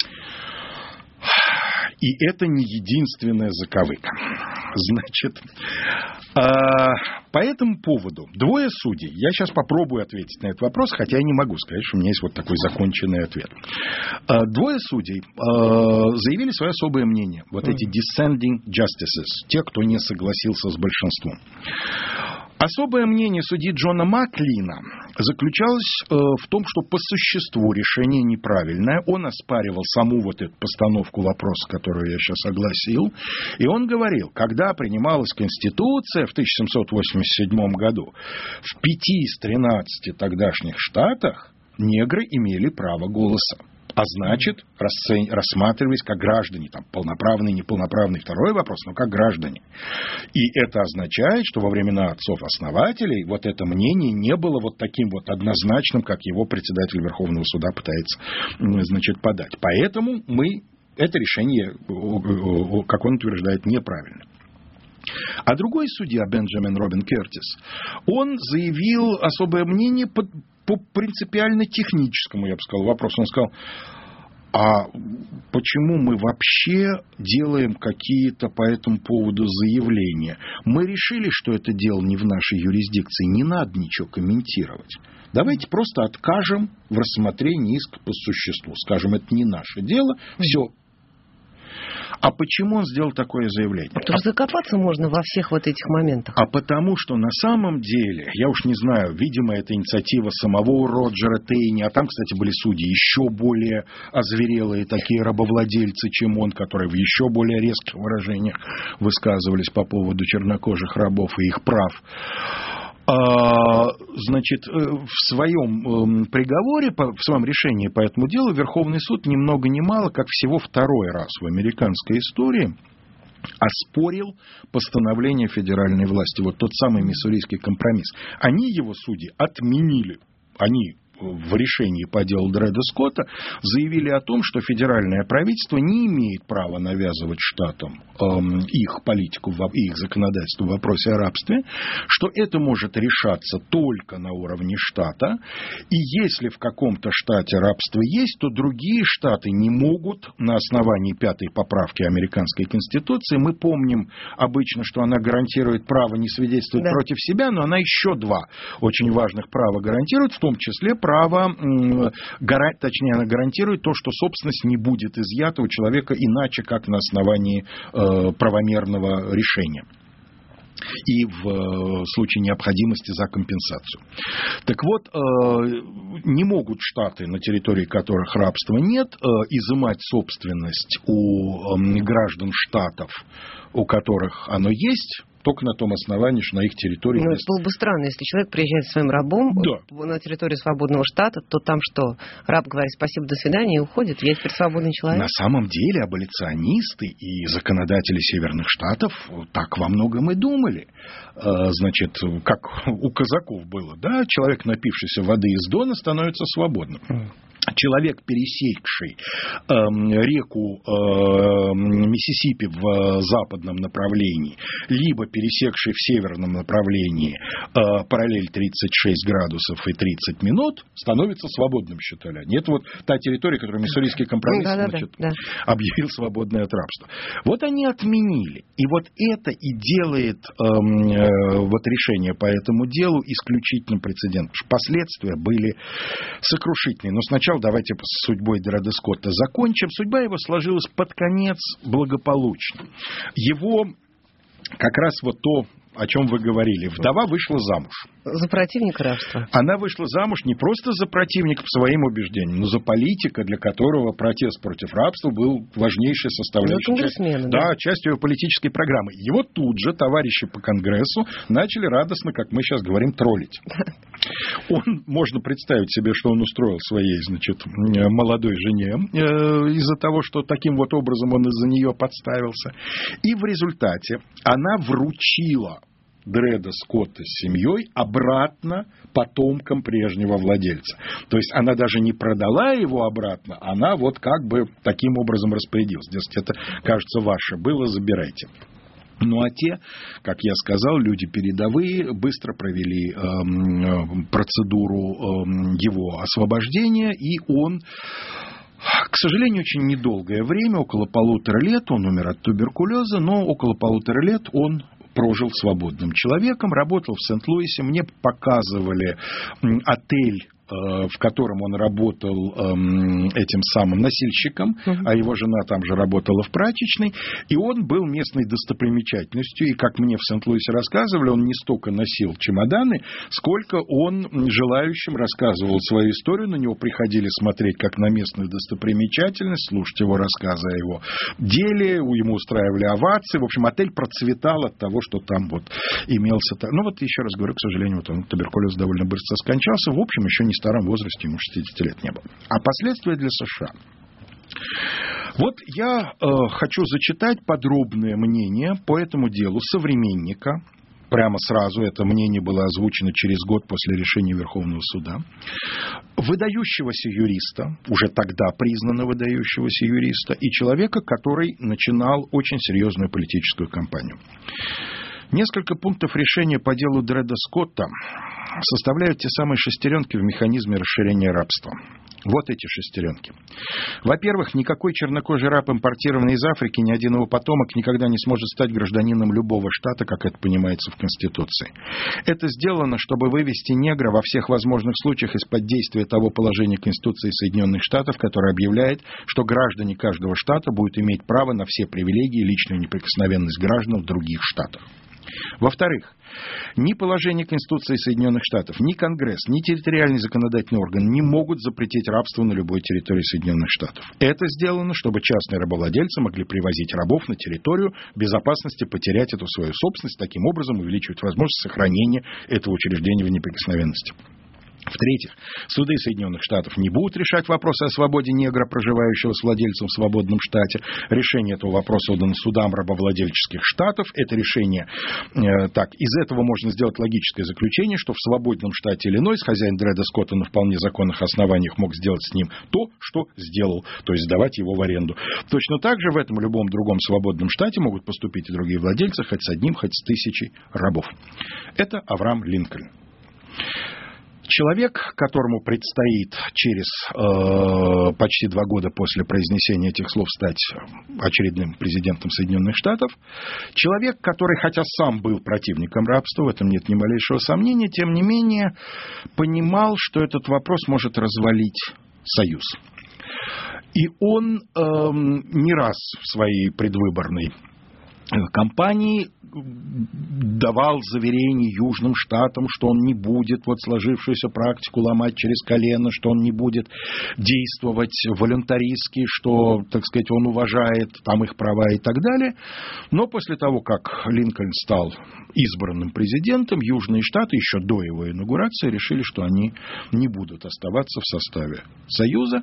И это не единственная заковыка. Значит, а, по этому поводу двое судей, я сейчас попробую ответить на этот вопрос, хотя я не могу сказать, что у меня есть вот такой законченный ответ. А, двое судей а, заявили свое особое мнение. Вот mm-hmm. эти dissenting justices, те, кто не согласился с большинством. Особое мнение судьи Джона Маклина заключалось э, в том, что по существу решение неправильное. Он оспаривал саму вот эту постановку вопроса, которую я сейчас огласил. И он говорил, когда принималась Конституция в тысяча семьсот восемьдесят седьмом году, в пяти из тринадцати тогдашних штатах негры имели право голоса. А значит, расцен... рассматривались как граждане, там, полноправный, неполноправный, второй вопрос, но как граждане. И это означает, что во времена отцов-основателей вот это мнение не было вот таким вот однозначным, как его председатель Верховного суда пытается, значит, подать. Поэтому мы это решение, как он утверждает, неправильно. А другой судья, Бенджамин Робин Кертис, он заявил особое мнение по, по принципиально техническому, я бы сказал, вопросу. Он сказал, а почему мы вообще делаем какие-то по этому поводу заявления? Мы решили, что это дело не в нашей юрисдикции, не надо ничего комментировать. Давайте просто откажем в рассмотрении иска по существу. Скажем, это не наше дело, все. А почему он сделал такое заявление? Потому что закопаться можно во всех вот этих моментах. А потому что на самом деле, я уж не знаю, видимо, это инициатива самого Роджера Тейни, а там, кстати, были судьи еще более озверелые, такие рабовладельцы, чем он, которые в еще более резких выражениях высказывались по поводу чернокожих рабов и их прав. Значит, в своем приговоре, в своем решении по этому делу Верховный суд ни много ни мало, как всего второй раз в американской истории оспорил постановление федеральной власти, вот тот самый миссурийский компромисс. Они, его судьи, отменили. Они в решении по делу Дреда Скотта заявили о том, что федеральное правительство не имеет права навязывать штатам эм, их политику, их законодательство в вопросе о рабстве, что это может решаться только на уровне штата, и если в каком-то штате рабство есть, то другие штаты не могут на основании пятой поправки Американской Конституции, мы помним обычно, что она гарантирует право не свидетельствовать да. против себя, но она еще два очень важных права гарантирует, в том числе право, точнее, она гарантирует то, что собственность не будет изъята у человека иначе, как на основании э, правомерного решения. И в случае необходимости за компенсацию. Так вот, не могут штаты, на территории которых рабства нет, изымать собственность у граждан штатов, у которых оно есть, только на том основании, что на их территории... Ну, это было бы странно, если человек приезжает своим рабом да. на территорию свободного штата, то там что? Раб говорит спасибо, до свидания и уходит. Я теперь свободный человек. На самом деле аболиционисты и законодатели северных штатов так во многом и думали. Значит, как у казаков было, да? Человек, напившийся воды из Дона, становится свободным. Человек, пересекший э, реку э, Миссисипи в западном направлении, либо пересекший в северном направлении э, параллель тридцать шесть градусов и тридцать минут, становится свободным, считали они. Это вот та территория, которую Миссурийский компромисс да, значит, да, да. объявил свободной от рабства. Вот они отменили. И вот это и делает э, э, вот решение по этому делу исключительным прецедентом. Последствия были сокрушительные. Но сначала давайте с судьбой Дреда Скотта закончим. Судьба его сложилась под конец благополучно. Его как раз вот то, о чем вы говорили. Вдова вышла замуж. За противника рабства. Она вышла замуж не просто за противника по своим убеждениям, но за политика, для которого протест против рабства был важнейшей составляющей частью, да? Да, частью его политической программы. Его тут же товарищи по Конгрессу начали радостно, как мы сейчас говорим, троллить. Он, можно представить себе, что он устроил своей, значит, молодой жене э, из-за того, что таким вот образом он из-за нее подставился. И в результате она вручила Дреда Скотта с семьей обратно потомкам прежнего владельца. То есть она даже не продала его обратно, она вот как бы таким образом распорядилась. Дескать, это, кажется, ваше было, забирайте. Ну, а те, как я сказал, люди передовые, быстро провели э, процедуру э, его освобождения, и он, к сожалению, очень недолгое время, около полутора лет, он умер от туберкулеза, но около полутора лет он прожил свободным человеком, работал в Сент-Луисе, мне показывали отель, в котором он работал этим самым носильщиком, uh-huh. а его жена там же работала в прачечной, и он был местной достопримечательностью, и, как мне в Сент-Луисе рассказывали, он не столько носил чемоданы, сколько он желающим рассказывал свою историю, на него приходили смотреть как на местную достопримечательность, слушать его рассказы о его деле, ему устраивали овации, в общем, отель процветал от того, что там вот имелся... Ну, вот еще раз говорю, к сожалению, вот он туберкулез довольно быстро скончался, в общем, еще не в старом возрасте, ему шестидесяти лет не было. А последствия для США. Вот я э, хочу зачитать подробное мнение по этому делу современника. Прямо сразу это мнение было озвучено через год после решения Верховного суда. Выдающегося юриста, уже тогда признанного выдающегося юриста, и человека, который начинал очень серьезную политическую кампанию. Несколько пунктов решения по делу Дреда Скотта составляют те самые шестеренки в механизме расширения рабства. Вот эти шестеренки. Во-первых, никакой чернокожий раб, импортированный из Африки, ни один его потомок никогда не сможет стать гражданином любого штата, как это понимается в Конституции. Это сделано, чтобы вывести негра во всех возможных случаях из-под действия того положения Конституции Соединенных Штатов, которое объявляет, что граждане каждого штата будут иметь право на все привилегии и личную неприкосновенность граждан в других штатах. Во-вторых, ни положение Конституции Соединенных Штатов, ни Конгресс, ни территориальный законодательный орган не могут запретить рабство на любой территории Соединенных Штатов. Это сделано, чтобы частные рабовладельцы могли привозить рабов на территорию без опасности потерять эту свою собственность, таким образом увеличивать возможность сохранения этого учреждения в неприкосновенности. В-третьих, суды Соединенных Штатов не будут решать вопросы о свободе негра, проживающего с владельцем в свободном штате. Решение этого вопроса отдано судам рабовладельческих штатов. Это решение, э, так, из этого можно сделать логическое заключение, что в свободном штате Иллинойс хозяин Дреда Скотта на вполне законных основаниях мог сделать с ним то, что сделал, то есть сдавать его в аренду. Точно так же в этом и любом другом свободном штате могут поступить и другие владельцы, хоть с одним, хоть с тысячей рабов. Это Авраам Линкольн. Человек, которому предстоит через э, почти два года после произнесения этих слов стать очередным президентом Соединенных Штатов, человек, который, хотя сам был противником рабства, в этом нет ни малейшего сомнения, тем не менее понимал, что этот вопрос может развалить союз. И он э, не раз в своей предвыборной кампании давал заверения Южным Штатам, что он не будет вот сложившуюся практику ломать через колено, что он не будет действовать волюнтаристски, что, так сказать, он уважает там их права и так далее. Но после того, как Линкольн стал избранным президентом, Южные Штаты еще до его инаугурации решили, что они не будут оставаться в составе Союза.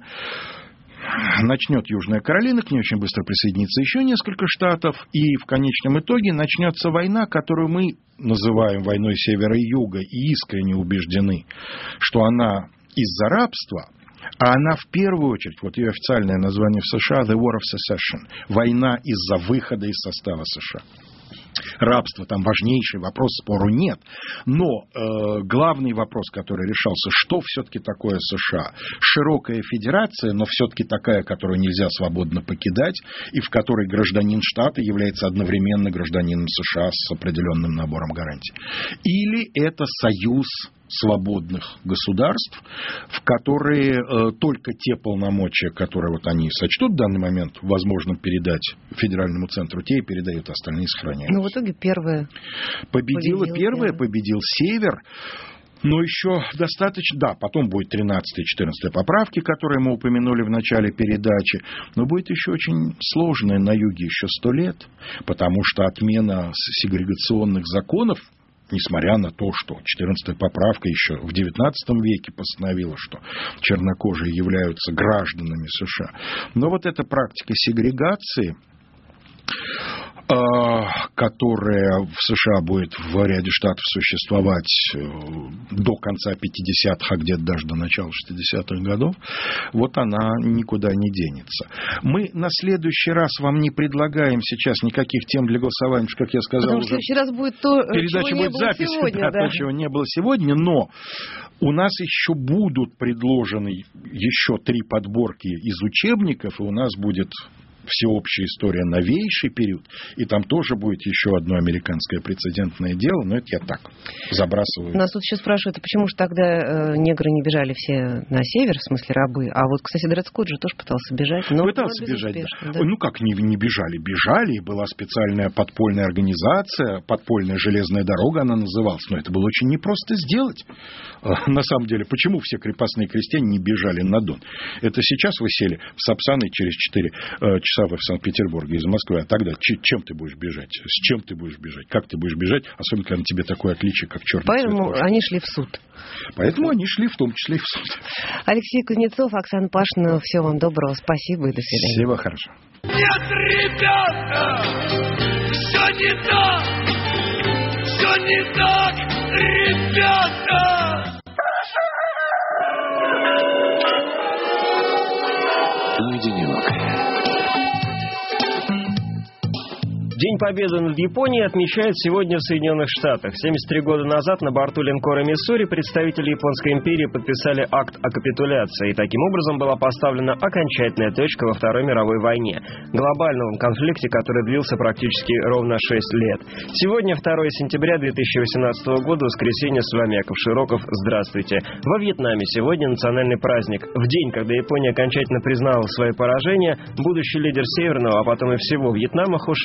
Начнет Южная Каролина, к ней очень быстро присоединится еще несколько штатов, и в конечном итоге начнется война, которую мы называем войной Севера и Юга, и искренне убеждены, что она из-за рабства, а она в первую очередь, вот ее официальное название в США, The War of Secession, война из-за выхода из состава США. Рабство, там важнейший вопрос, спору нет. Но э, главный вопрос, который решался, что все-таки такое США? Широкая федерация, но все-таки такая, которую нельзя свободно покидать, и в которой гражданин штата является одновременно гражданином США с определенным набором гарантий. Или это союз свободных государств, в которые э, только те полномочия, которые вот они сочтут в данный момент возможным передать федеральному центру, те и передают, остальные сохраняют. Но в итоге первое победила первая, победил Север. Но еще достаточно, да, потом будет тринадцатая и четырнадцатая поправки, которые мы упомянули в начале передачи, но будет еще очень сложное на юге еще сто лет, потому что отмена сегрегационных законов, несмотря на то, что четырнадцатая поправка еще в девятнадцатом веке постановила, что чернокожие являются гражданами США. Но вот эта практика сегрегации, которая в США будет в ряде штатов существовать до конца пятидесятых, а где-то даже до начала шестидесятых годов, вот она никуда не денется. Мы на следующий раз вам не предлагаем сейчас никаких тем для голосования, как я сказал, потому уже что в следующий раз будет то, передача чего будет не было запись, сегодня, да, да. то, чего не было сегодня, но у нас еще будут предложены еще три подборки из учебников, и у нас будет всеобщая история, новейший период, и там тоже будет еще одно американское прецедентное дело, но это я так забрасываю. Нас тут еще спрашивают, а почему же тогда э, негры не бежали все на север, в смысле рабы, а вот, кстати, Дред Скотт же тоже пытался бежать, но пытался бежать, да. да. Ну как не, не бежали? Бежали, и была специальная подпольная организация, подпольная железная дорога она называлась, но это было очень непросто сделать. На самом деле, почему все крепостные крестьяне не бежали на Дон? Это сейчас вы сели в Сапсан и через четыре часа вы в Санкт-Петербурге из Москвы, а тогда чем ты будешь бежать? С чем ты будешь бежать? Как ты будешь бежать? Особенно, когда на тебе такое отличие, как черный цвет кожи. Поэтому они шли в суд. Поэтому они шли в том числе и в суд. Алексей Кузнецов, Оксана Пашина, всего вам доброго, спасибо и до свидания. Всего хорошего. Нет, ребята, все не так, все не так, ребята. Уединенок. День Победы над Японией отмечают сегодня в Соединенных Штатах. семьдесят три года назад на борту линкора «Миссури» представители Японской империи подписали акт о капитуляции, и таким образом была поставлена окончательная точка во Второй мировой войне, глобальном конфликте, который длился практически ровно шесть лет. Сегодня, второе сентября две тысячи восемнадцатого года, воскресенье, с вами Яков Широков. Здравствуйте. Во Вьетнаме сегодня национальный праздник. В день, когда Япония окончательно признала свое поражение, будущий лидер Северного, а потом и всего Вьетнама Хо Ши Мин на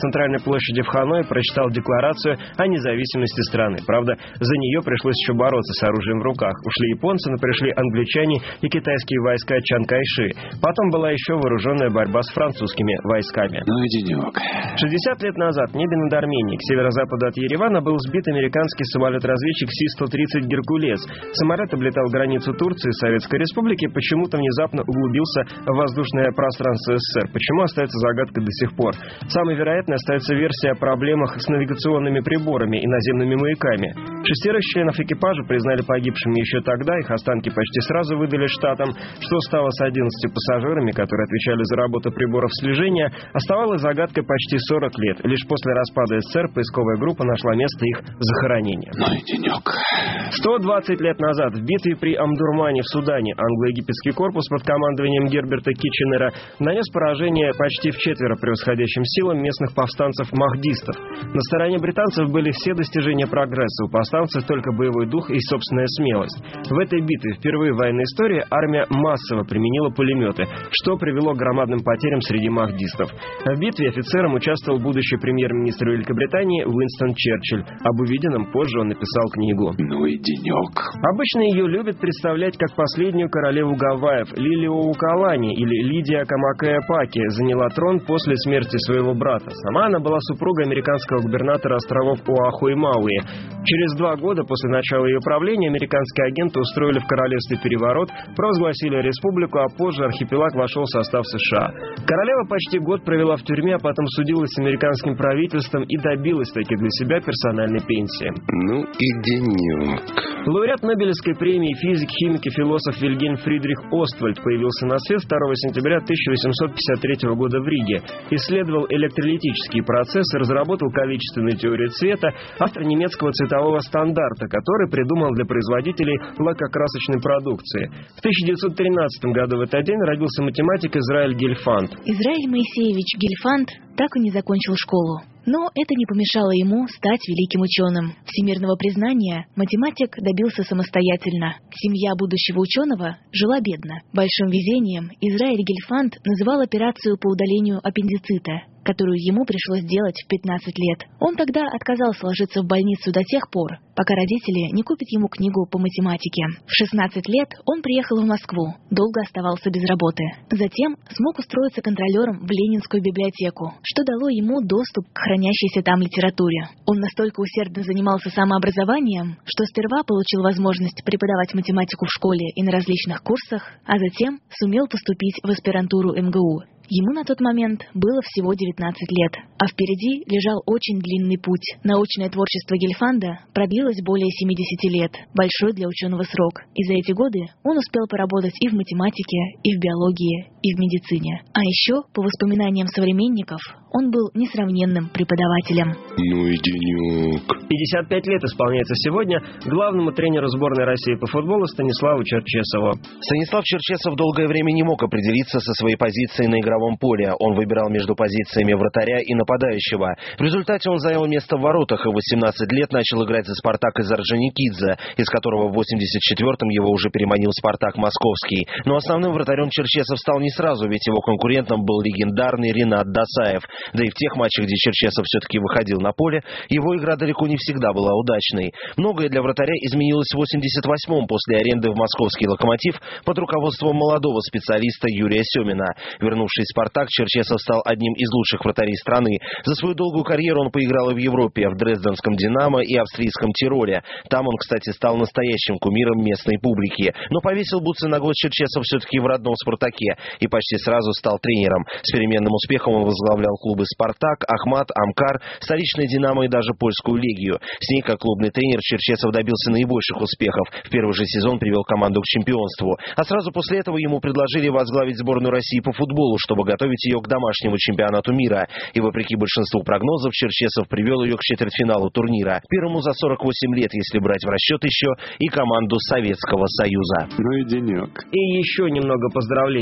центральной площади в Ханое прочитал декларацию о независимости страны. Правда, за нее пришлось еще бороться с оружием в руках. Ушли японцы, но пришли англичане и китайские войска Чан Кайши. Потом была еще вооруженная борьба с французскими войсками. Ну и денек. шестьдесят лет назад в небе над Арменией к северо-западу от Еревана был сбит американский самолет-разведчик Си сто тридцать «Геркулес». Самолет облетал границу Турции и Советской Республики, почему-то внезапно углубился в воздушное пространство СССР. Почему, остается загадкой до сих пор. Самой вероятной остается версия о проблемах с навигационными приборами и наземными маяками. Шестерых членов экипажа признали погибшими еще тогда, их останки почти сразу выдали штатам. Что стало с одиннадцатью пассажирами, которые отвечали за работу приборов слежения, оставалось загадкой почти сорок лет. Лишь после распада СССР поисковая группа нашла место их захоронения. Ну и денек. сто двадцать лет назад в битве при Омдурмане в Судане англо-египетский корпус под командованием Герберта Китченера нанес поражение почти в четверо превосходящим силам местных повстанцев-махдистов. На стороне британцев были все достижения прогресса, у повстанцев только боевой дух и собственная смелость. В этой битве впервые в военной истории армия массово применила пулеметы, что привело к громадным потерям среди махдистов. В битве офицером участвовал будущий премьер-министр Великобритании Уинстон Черчилль. Об увиденном позже он написал книгу. Ну и денек. Обычно ее любят представлять как последнюю королеву Гавайев. Лилиоукалани или Лидия Камакеапаки заняла трон после смерти своего брата. Сама она была супругой американского губернатора островов Оаху и Мауи. Через два года после начала ее правления американские агенты устроили в королевстве переворот, провозгласили республику, а позже архипелаг вошел в состав США. Королева почти год провела в тюрьме, а потом судилась с американским правительством и добилась таки для себя персональной пенсии. Ну и денек. Лауреат Нобелевской премии физик, химик и философ Вильгельм Фридрих Оствальд появился на свет второго сентября тысяча восемьсот пятьдесят третьего года в Риге. Исследовал электролитические процессы, разработал количественную теорию цвета, автор немецкого цветового стандарта, который придумал для производителей лакокрасочной продукции. В тысяча девятьсот тринадцатом году в этот день родился математик Израиль Гельфанд. Израиль Моисеевич Гельфанд так и не закончил школу. Но это не помешало ему стать великим ученым. Всемирного признания математик добился самостоятельно. Семья будущего ученого жила бедно. Большим везением Израиль Гельфанд называл операцию по удалению аппендицита, которую ему пришлось делать в пятнадцать лет. Он тогда отказался ложиться в больницу до тех пор, пока родители не купят ему книгу по математике. В шестнадцать лет он приехал в Москву, долго оставался без работы. Затем смог устроиться контролером в Ленинскую библиотеку, что дало ему доступ к хранящейся там литературе. Он настолько усердно занимался самообразованием, что сперва получил возможность преподавать математику в школе и на различных курсах, а затем сумел поступить в аспирантуру эм гэ у. Ему на тот момент было всего девятнадцать лет, а впереди лежал очень длинный путь. Научное творчество Гельфанда продлилось более семидесяти лет, большой для ученого срок. И за эти годы он успел поработать и в математике, и в биологии, и в медицине. А еще, по воспоминаниям современников, он был несравненным преподавателем. Ну и денек. пятьдесят пять лет исполняется сегодня главному тренеру сборной России по футболу Станиславу Черчесову. Станислав Черчесов долгое время не мог определиться со своей позицией на игровом поле. Он выбирал между позициями вратаря и нападающего. В результате он занял место в воротах и в восемнадцать лет начал играть за «Спартак» из Орджоникидзе, из которого в восемьдесят четвёртом его уже переманил «Спартак» Московский. Но основным вратарем Черчесов стал не сразу, ведь его конкурентом был легендарный Ринат Досаев. Да и в тех матчах, где Черчесов все-таки выходил на поле, его игра далеко не всегда была удачной. Многое для вратаря изменилось в восемьдесят восьмом после аренды в московский «Локомотив» под руководством молодого специалиста Юрия Семина. Вернувшись в «Спартак», Черчесов стал одним из лучших вратарей страны. За свою долгую карьеру он поиграл и в Европе, в Дрезденском «Динамо» и австрийском «Тироле». Там он, кстати, стал настоящим кумиром местной публики. Но повесил бутсы на год Черчесов все-таки в родном «Спартаке» и почти сразу стал тренером. С переменным успехом он возглавлял клубы «Спартак», «Ахмат», «Амкар», столичный «Динамо» и даже польскую «Легию». С ней, как клубный тренер, Черчесов добился наибольших успехов. В первый же сезон привел команду к чемпионству. А сразу после этого ему предложили возглавить сборную России по футболу, чтобы готовить ее к домашнему чемпионату мира. И вопреки большинству прогнозов, Черчесов привел ее к четвертьфиналу турнира. Первому за сорок восемь лет, если брать в расчет еще и команду Советского Союза. Ну и денек. И еще немного поздравлений. Сегодня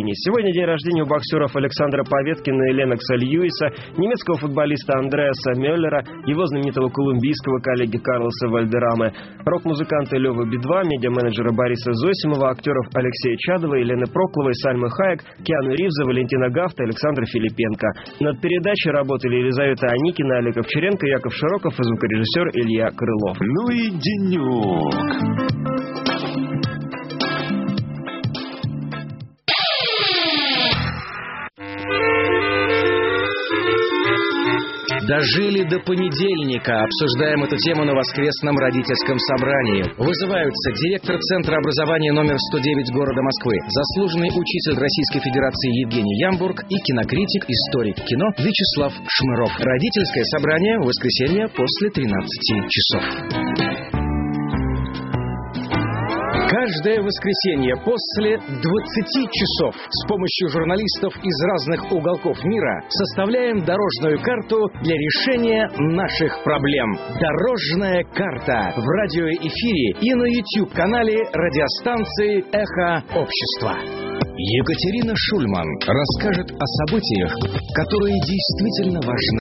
Сегодня день рождения у боксеров Александра Поветкина и Ленокса Льюиса, немецкого футболиста Андреаса Мюллера, его знаменитого колумбийского коллеги Карлоса Вальдерамы, рок-музыканта Лёвы Би два, медиа-менеджера Бориса Зосимова, актеров Алексея Чадова, Елены Прокловой, Сальмы Хаек, Киану Ривза, Валентина Гафта, Александра Филипенко. Над передачей работали Елизавета Аникина, Олег Овчаренко, Яков Широков и звукорежиссер Илья Крылов. Ну и денек. Дожили до понедельника. Обсуждаем эту тему на воскресном родительском собрании. Вызываются директор Центра образования номер сто девять города Москвы, заслуженный учитель Российской Федерации Евгений Ямбург и кинокритик, историк кино Вячеслав Шмыров. Родительское собрание в воскресенье после тринадцати часов. Каждое воскресенье после двадцати часов с помощью журналистов из разных уголков мира составляем дорожную карту для решения наших проблем. Дорожная карта в радиоэфире и на YouTube-канале радиостанции «Эхо Общества». Екатерина Шульман расскажет о событиях, которые действительно важны